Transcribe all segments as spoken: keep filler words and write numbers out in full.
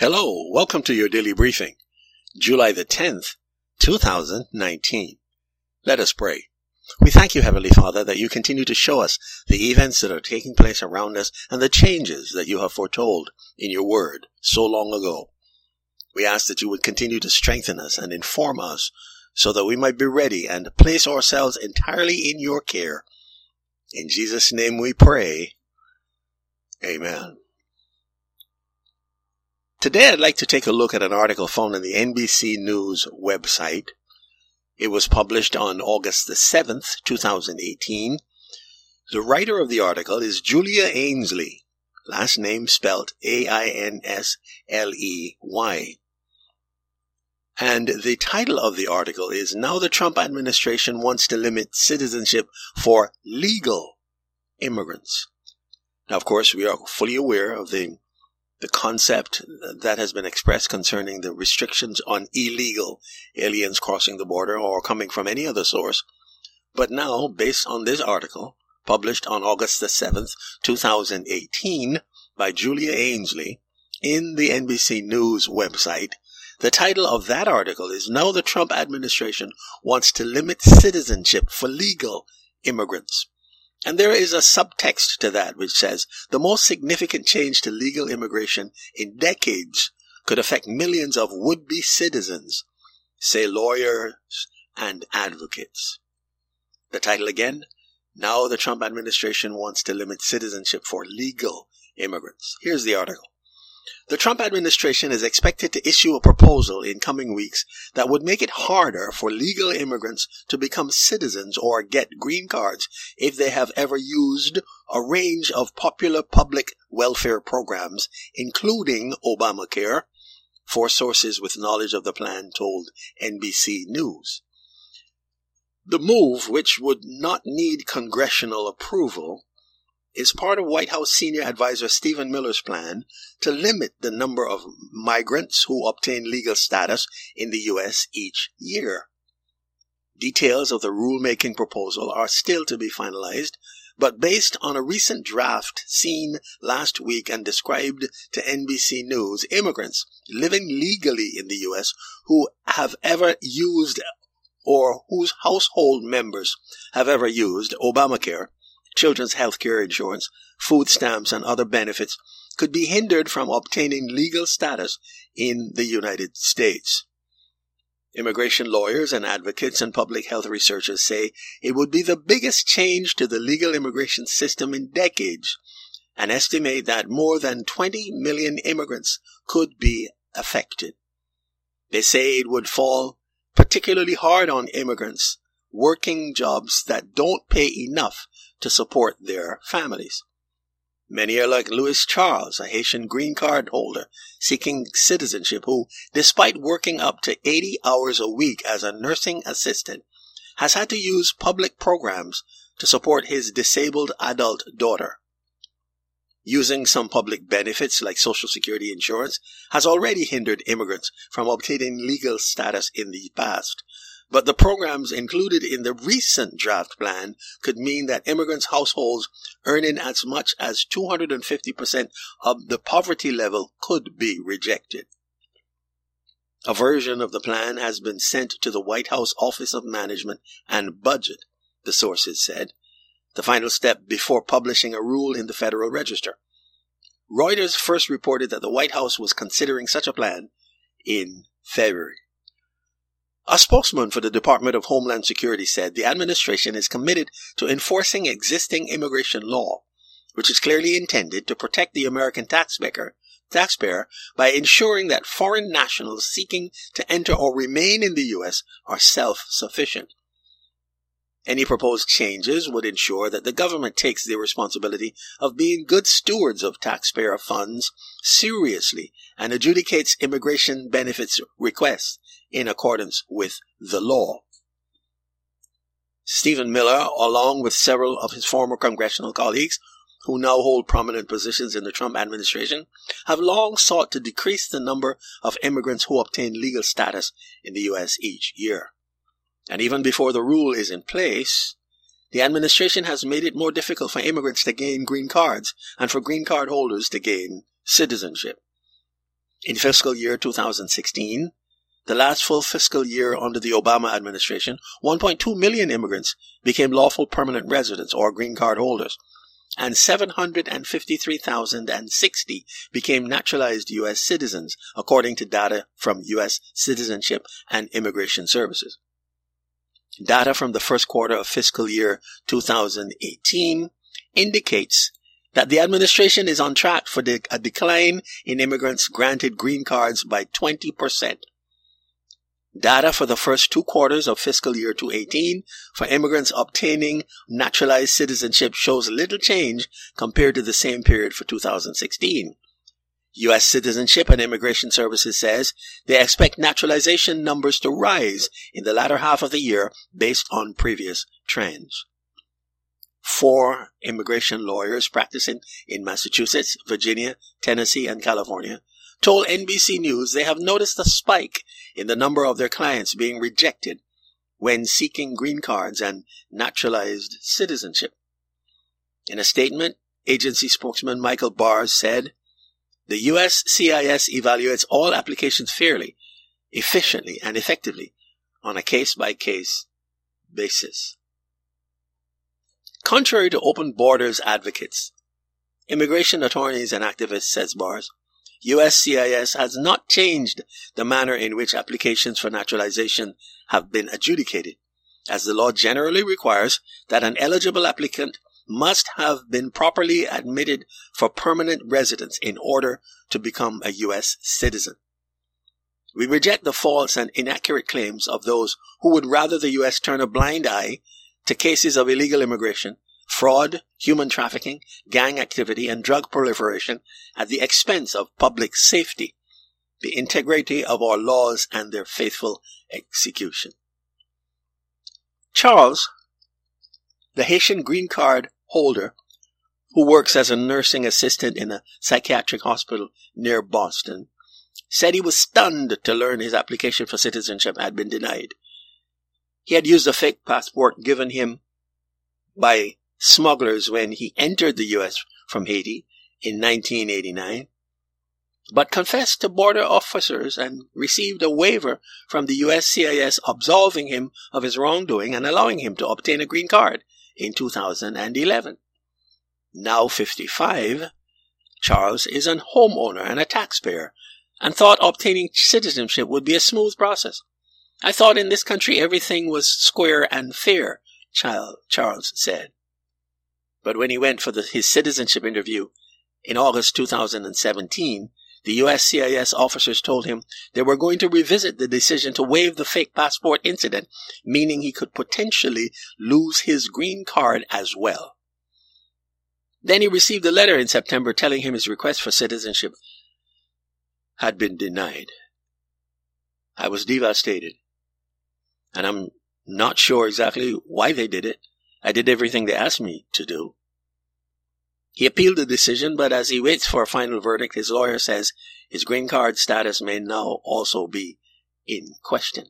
Hello, welcome to your daily briefing, July the tenth, two thousand nineteen. Let us pray. We thank you, Heavenly Father, that you continue to show us the events that are taking place around us and the changes that you have foretold in your word so long ago. We ask that you would continue to strengthen us and inform us so that we might be ready and place ourselves entirely in your care. In Jesus' name we pray. Amen. Today I'd like to take a look at an article found on the N B C News website. It was published on August the seventh, two thousand eighteen. The writer of the article is Julia Ainsley, last name spelled A I N S L E Y. And the title of the article is, Now the Trump Administration Wants to Limit Citizenship for Legal Immigrants. Now, of course, we are fully aware of the the concept that has been expressed concerning the restrictions on illegal aliens crossing the border or coming from any other source. But now, based on this article, published on August the seventh, two thousand eighteen, by Julia Ainsley, in the N B C News website, the title of that article is, Now the Trump Administration Wants to Limit Citizenship for Legal Immigrants. And there is a subtext to that which says the most significant change to legal immigration in decades could affect millions of would-be citizens, say lawyers and advocates. The title again, Now the Trump Administration Wants to Limit Citizenship for Legal Immigrants. Here's the article. The Trump administration is expected to issue a proposal in coming weeks that would make it harder for legal immigrants to become citizens or get green cards if they have ever used a range of popular public welfare programs, including Obamacare, four sources with knowledge of the plan told N B C News. The move, which would not need congressional approval, is part of White House senior advisor Stephen Miller's plan to limit the number of migrants who obtain legal status in the U S each year. Details of the rulemaking proposal are still to be finalized, but based on a recent draft seen last week and described to N B C News, immigrants living legally in the U S who have ever used or whose household members have ever used Obamacare, children's health care insurance, food stamps, and other benefits could be hindered from obtaining legal status in the United States. Immigration lawyers and advocates and public health researchers say it would be the biggest change to the legal immigration system in decades, and estimate that more than twenty million immigrants could be affected. They say it would fall particularly hard on immigrants working jobs that don't pay enough to support their families. Many are like Louis Charles, a Haitian green card holder seeking citizenship who, despite working up to eighty hours a week as a nursing assistant, has had to use public programs to support his disabled adult daughter. Using some public benefits like Social Security insurance has already hindered immigrants from obtaining legal status in the past. But the programs included in the recent draft plan could mean that immigrants' households earning as much as two hundred fifty percent of the poverty level could be rejected. A version of the plan has been sent to the White House Office of Management and Budget, the sources said, the final step before publishing a rule in the Federal Register. Reuters first reported that the White House was considering such a plan in February. A spokesman for the Department of Homeland Security said the administration is committed to enforcing existing immigration law, which is clearly intended to protect the American taxpayer, taxpayer by ensuring that foreign nationals seeking to enter or remain in the U S are self-sufficient. Any proposed changes would ensure that the government takes the responsibility of being good stewards of taxpayer funds seriously and adjudicates immigration benefits requests in accordance with the law. Stephen Miller, along with several of his former congressional colleagues, who now hold prominent positions in the Trump administration, have long sought to decrease the number of immigrants who obtain legal status in the U S each year. And even before the rule is in place, the administration has made it more difficult for immigrants to gain green cards and for green card holders to gain citizenship. In fiscal year two thousand sixteen, the last full fiscal year under the Obama administration, one point two million immigrants became lawful permanent residents or green card holders, and seven hundred fifty-three thousand sixty became naturalized U S citizens, according to data from U S Citizenship and Immigration Services. Data from the first quarter of fiscal year two thousand eighteen indicates that the administration is on track for de- a decline in immigrants granted green cards by twenty percent. Data for the first two quarters of fiscal year two thousand eighteen for immigrants obtaining naturalized citizenship shows little change compared to the same period for two thousand sixteen. U S Citizenship and Immigration Services says they expect naturalization numbers to rise in the latter half of the year based on previous trends. Four immigration lawyers practicing in Massachusetts, Virginia, Tennessee, and California told N B C News they have noticed a spike in the number of their clients being rejected when seeking green cards and naturalized citizenship. In a statement, agency spokesman Michael Barrs said, "The U S C I S evaluates all applications fairly, efficiently, and effectively on a case-by-case basis." Contrary to open borders advocates, immigration attorneys and activists, says Barrs, U S C I S has not changed the manner in which applications for naturalization have been adjudicated, as the law generally requires that an eligible applicant must have been properly admitted for permanent residence in order to become a U S citizen. We reject the false and inaccurate claims of those who would rather the U S turn a blind eye to cases of illegal immigration, fraud, human trafficking, gang activity, and drug proliferation at the expense of public safety, the integrity of our laws, and their faithful execution. Charles, the Haitian green card holder who works as a nursing assistant in a psychiatric hospital near Boston, said he was stunned to learn his application for citizenship had been denied. He had used a fake passport given him by smugglers when he entered the U S from Haiti in nineteen eighty-nine, but confessed to border officers and received a waiver from the U S C I S absolving him of his wrongdoing and allowing him to obtain a green card in two thousand eleven. Now fifty-five, Charles is a homeowner and a taxpayer and thought obtaining citizenship would be a smooth process. "I thought in this country everything was square and fair," Charles said. But when he went for the, his citizenship interview in August two thousand seventeen, the U S C I S officers told him they were going to revisit the decision to waive the fake passport incident, meaning he could potentially lose his green card as well. Then he received a letter in September telling him his request for citizenship had been denied. I was devastated. And I'm not sure exactly why they did it. I did everything they asked me to do. He appealed the decision, but as he waits for a final verdict, his lawyer says his green card status may now also be in question.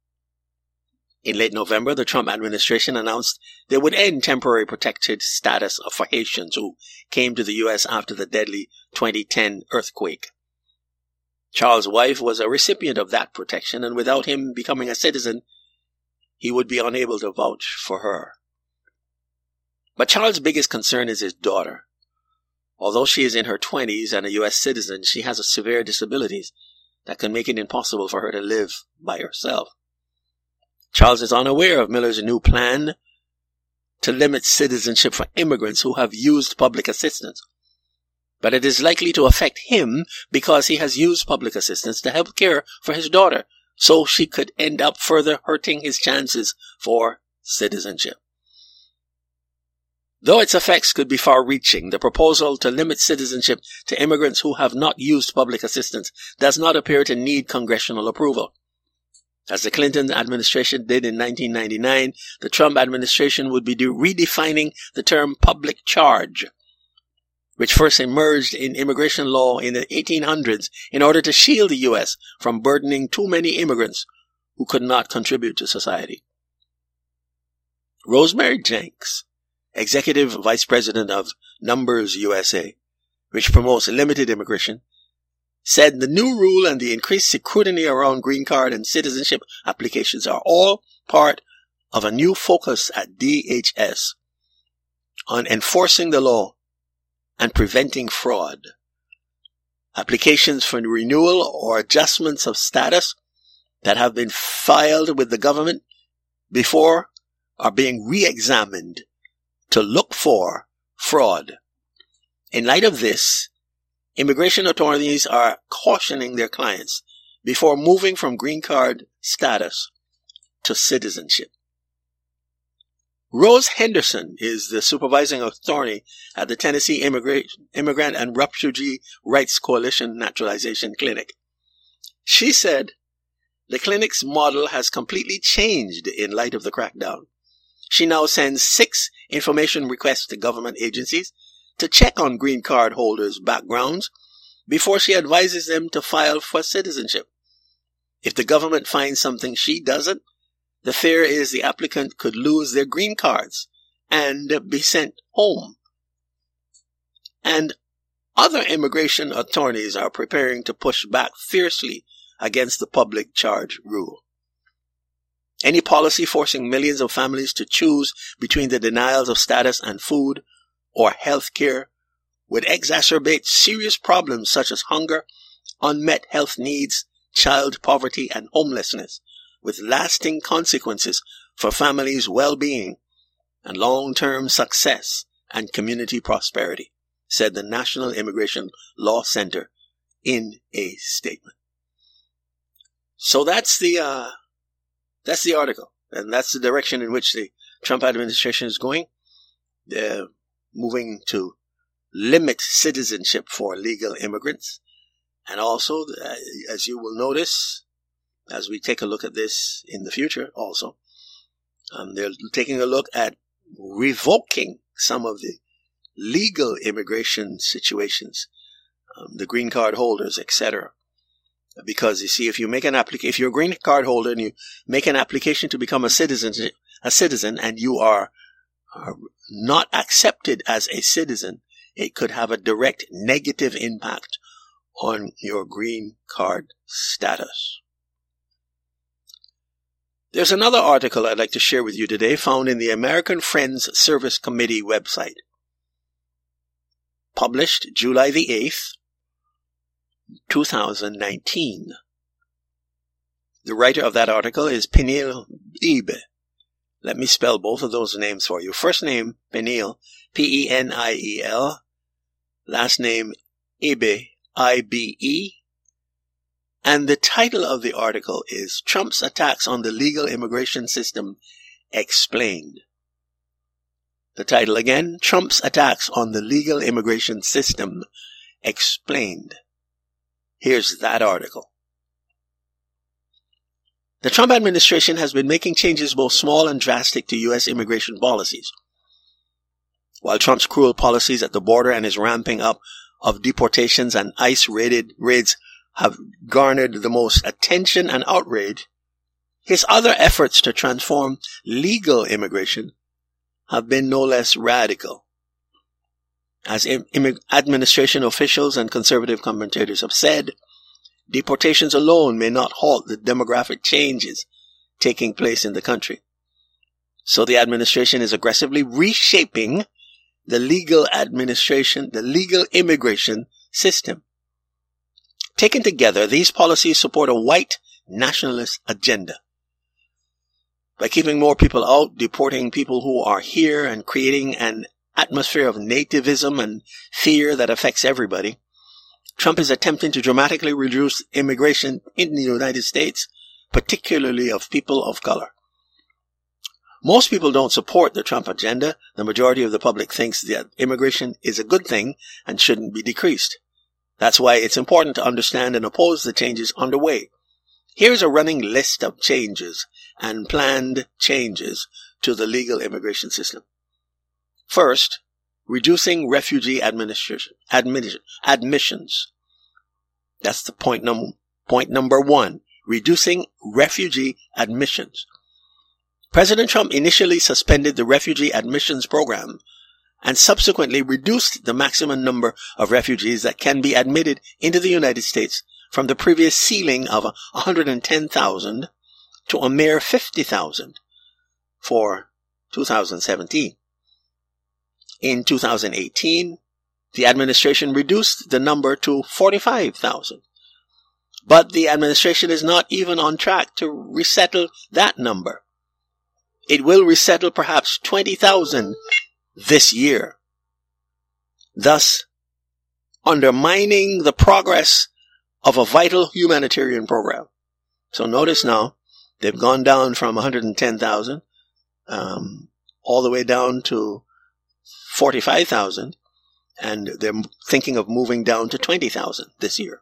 In late November, the Trump administration announced they would end temporary protected status for Haitians who came to the U S after the deadly twenty ten earthquake. Charles' wife was a recipient of that protection, and without him becoming a citizen, he would be unable to vouch for her. But Charles' biggest concern is his daughter. Although she is in her twenties and a U S citizen, she has severe disabilities that can make it impossible for her to live by herself. Charles is unaware of Miller's new plan to limit citizenship for immigrants who have used public assistance. But it is likely to affect him because he has used public assistance to help care for his daughter, so she could end up further hurting his chances for citizenship. Though its effects could be far-reaching, the proposal to limit citizenship to immigrants who have not used public assistance does not appear to need congressional approval. As the Clinton administration did in nineteen ninety-nine, the Trump administration would be redefining the term public charge, which first emerged in immigration law in the eighteen hundreds in order to shield the U S from burdening too many immigrants who could not contribute to society. Rosemary Jenks, Executive Vice President of Numbers U S A, which promotes limited immigration, said the new rule and the increased scrutiny around green card and citizenship applications are all part of a new focus at D H S on enforcing the law and preventing fraud. Applications for renewal or adjustments of status that have been filed with the government before are being re-examined to look for fraud. In light of this, immigration authorities are cautioning their clients before moving from green card status to citizenship. Rose Henderson is the supervising authority at the Tennessee Immigrant, Immigrant and Refugee Rights Coalition Naturalization Clinic. She said the clinic's model has completely changed in light of the crackdown. She now sends six information requests to government agencies to check on green card holders' backgrounds before she advises them to file for citizenship. If the government finds something she doesn't, the fear is the applicant could lose their green cards and be sent home. And other immigration authorities are preparing to push back fiercely against the public charge rule. Any policy forcing millions of families to choose between the denials of status and food or health care would exacerbate serious problems such as hunger, unmet health needs, child poverty, and homelessness, with lasting consequences for families' well-being and long-term success and community prosperity, said the National Immigration Law Center in a statement. So that's the uh, that's the article, and that's the direction in which the Trump administration is going. They're moving to limit citizenship for legal immigrants, and also, as you will notice, as we take a look at this in the future also, um, they're taking a look at revoking some of the legal immigration situations, um, the green card holders, et cetera. Because you see, if you make an application, if you're a green card holder and you make an application to become a citizen, a citizen, and you are, are not accepted as a citizen, it could have a direct negative impact on your green card status. There's another article I'd like to share with you today, found in the American Friends Service Committee website. Published July the eighth, two thousand nineteen. The writer of that article is Peniel Ibe. Let me spell both of those names for you. First name, Peniel, P E N I E L. Last name, Ibe, I B E. And the title of the article is Trump's Attacks on the Legal Immigration System Explained. The title again, Trump's Attacks on the Legal Immigration System Explained. Here's that article. The Trump administration has been making changes both small and drastic to U S immigration policies. While Trump's cruel policies at the border and his ramping up of deportations and ICE raided raids have garnered the most attention and outrage, his other efforts to transform legal immigration have been no less radical. As im- administration officials and conservative commentators have said, deportations alone may not halt the demographic changes taking place in the country. So the administration is aggressively reshaping the legal administration, the legal immigration system. Taken together, these policies support a white nationalist agenda. By keeping more people out, deporting people who are here, and creating an atmosphere of nativism and fear that affects everybody, Trump is attempting to dramatically reduce immigration in the United States, particularly of people of color. Most people don't support the Trump agenda. The majority of the public thinks that immigration is a good thing and shouldn't be decreased. That's why it's important to understand and oppose the changes underway. Here's a running list of changes and planned changes to the legal immigration system. First, reducing refugee administration, admission, admissions. That's the point, num- point number one, reducing refugee admissions. President Trump initially suspended the refugee admissions program and subsequently reduced the maximum number of refugees that can be admitted into the United States from the previous ceiling of one hundred ten thousand to a mere fifty thousand for two thousand seventeen. In two thousand eighteen, the administration reduced the number to forty-five thousand. But the administration is not even on track to resettle that number. It will resettle perhaps twenty thousand this year, thus undermining the progress of a vital humanitarian program. So notice now, they've gone down from one hundred ten thousand um, all the way down to forty-five thousand, and they're thinking of moving down to twenty thousand this year.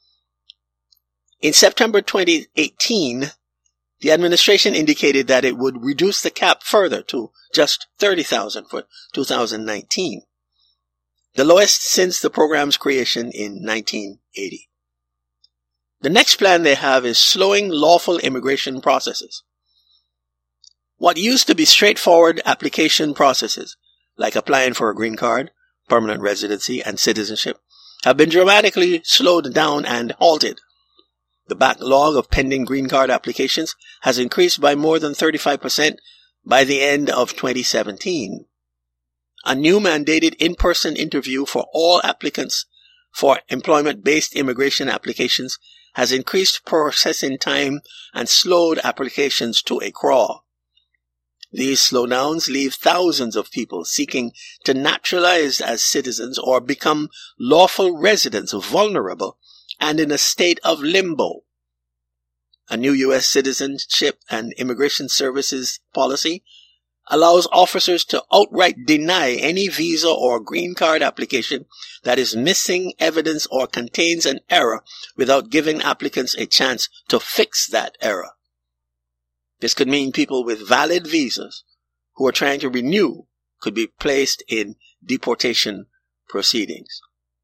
In September twenty eighteen, the administration indicated that it would reduce the cap further to just thirty thousand for two thousand nineteen, the lowest since the program's creation in nineteen eighty. The next plan they have is slowing lawful immigration processes. What used to be straightforward application processes, like applying for a green card, permanent residency, and citizenship, have been dramatically slowed down and halted. The backlog of pending green card applications has increased by more than thirty-five percent by the end of twenty seventeen. A new mandated in-person interview for all applicants for employment-based immigration applications has increased processing time and slowed applications to a crawl. These slowdowns leave thousands of people seeking to naturalize as citizens or become lawful residents vulnerable and in a state of limbo. A new U S Citizenship and Immigration Services policy allows officers to outright deny any visa or green card application that is missing evidence or contains an error without giving applicants a chance to fix that error. This could mean people with valid visas who are trying to renew could be placed in deportation proceedings.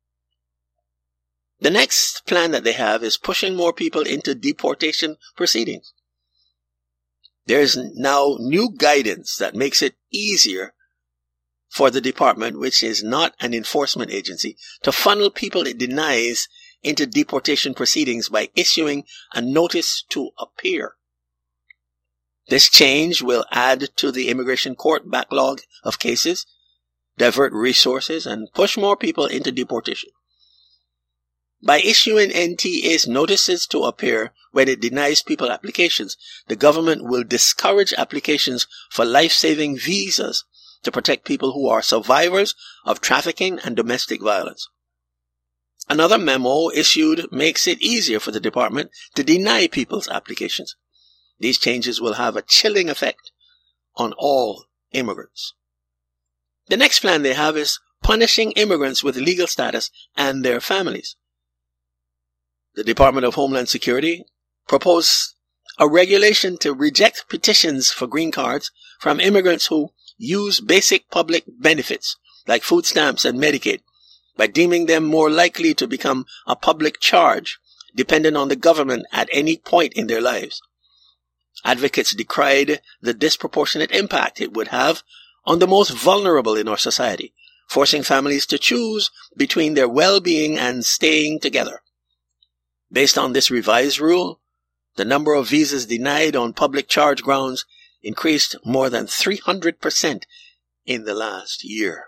The next plan that they have is pushing more people into deportation proceedings. There is now new guidance that makes it easier for the department, which is not an enforcement agency, to funnel people it denies into deportation proceedings by issuing a notice to appear. This change will add to the immigration court backlog of cases, divert resources, and push more people into deportation. By issuing N T A's notices to appear when it denies people applications, the government will discourage applications for life-saving visas to protect people who are survivors of trafficking and domestic violence. Another memo issued makes it easier for the department to deny people's applications. These changes will have a chilling effect on all immigrants. The next plan they have is punishing immigrants with legal status and their families. The Department of Homeland Security proposed a regulation to reject petitions for green cards from immigrants who use basic public benefits like food stamps and Medicaid by deeming them more likely to become a public charge dependent on the government at any point in their lives. Advocates decried the disproportionate impact it would have on the most vulnerable in our society, forcing families to choose between their well-being and staying together. Based on this revised rule, the number of visas denied on public charge grounds increased more than three hundred percent in the last year.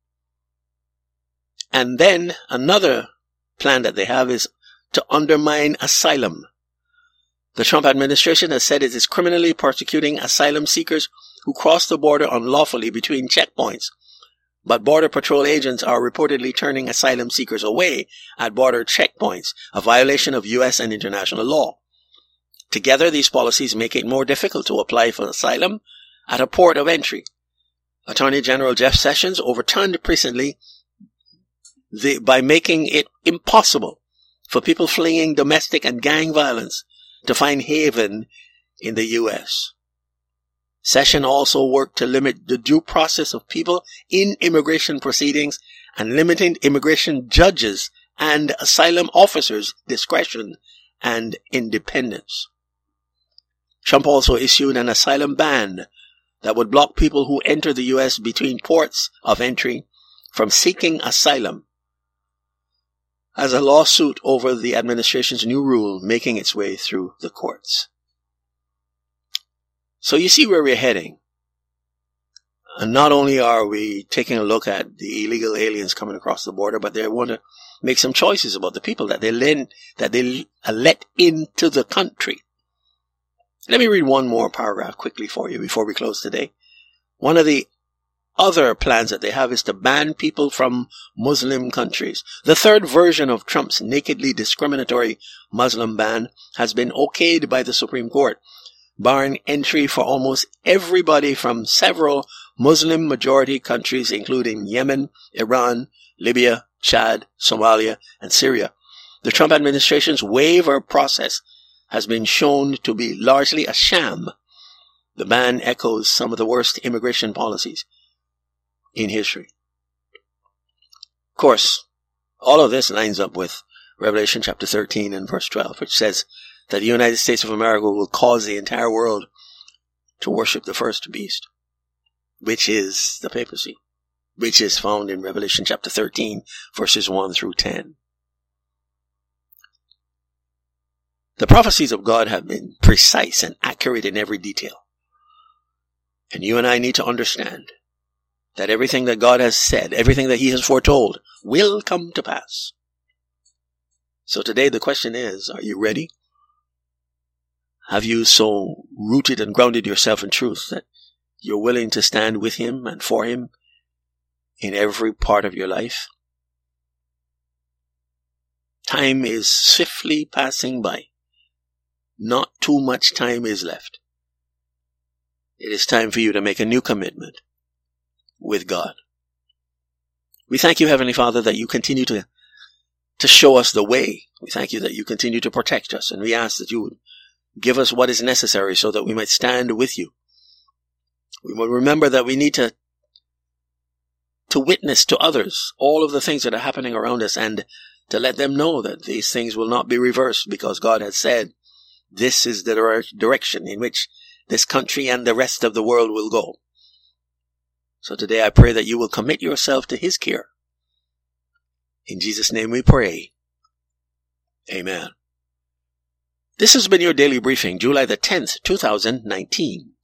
And then another plan that they have is to undermine asylum. The Trump administration has said it is criminally persecuting asylum seekers who cross the border unlawfully between checkpoints. But Border Patrol agents are reportedly turning asylum seekers away at border checkpoints, a violation of U S and international law. Together, these policies make it more difficult to apply for asylum at a port of entry. Attorney General Jeff Sessions overturned recently the, by making it impossible for people fleeing domestic and gang violence to find haven in the U S. Sessions also worked to limit the due process of people in immigration proceedings and limiting immigration judges and asylum officers' discretion and independence. Trump also issued an asylum ban that would block people who enter the U S between ports of entry from seeking asylum, has a lawsuit over the administration's new rule making its way through the courts. So you see where we're heading. And not only are we taking a look at the illegal aliens coming across the border, but they want to make some choices about the people that they lend, that they let into the country. Let me read one more paragraph quickly for you before we close today. One of the other plans that they have is to ban people from Muslim countries. The third version of Trump's nakedly discriminatory Muslim ban has been okayed by the Supreme Court, barring entry for almost everybody from several Muslim majority countries, including Yemen, Iran, Libya, Chad, Somalia, and Syria. The Trump administration's waiver process has been shown to be largely a sham. The ban echoes some of the worst immigration policies in history. Of course, all of this lines up with Revelation chapter thirteen and verse twelve, which says that the United States of America will cause the entire world to worship the first beast, which is the papacy, which is found in Revelation chapter thirteen, verses one through ten. The prophecies of God have been precise and accurate in every detail. And you and I need to understand that everything that God has said, everything that He has foretold, will come to pass. So today the question is, are you ready? Have you so rooted and grounded yourself in truth that you're willing to stand with Him and for Him in every part of your life? Time is swiftly passing by. Not too much time is left. It is time for you to make a new commitment with God. We thank you, Heavenly Father, that you continue to, to show us the way. We thank you that you continue to protect us, and we ask that you would give us what is necessary so that we might stand with you. We will remember that we need to, to witness to others all of the things that are happening around us and to let them know that these things will not be reversed, because God has said this is the dire- direction in which this country and the rest of the world will go. So today I pray that you will commit yourself to His care. In Jesus' name we pray. Amen. This has been your daily briefing, July the tenth, two thousand nineteen.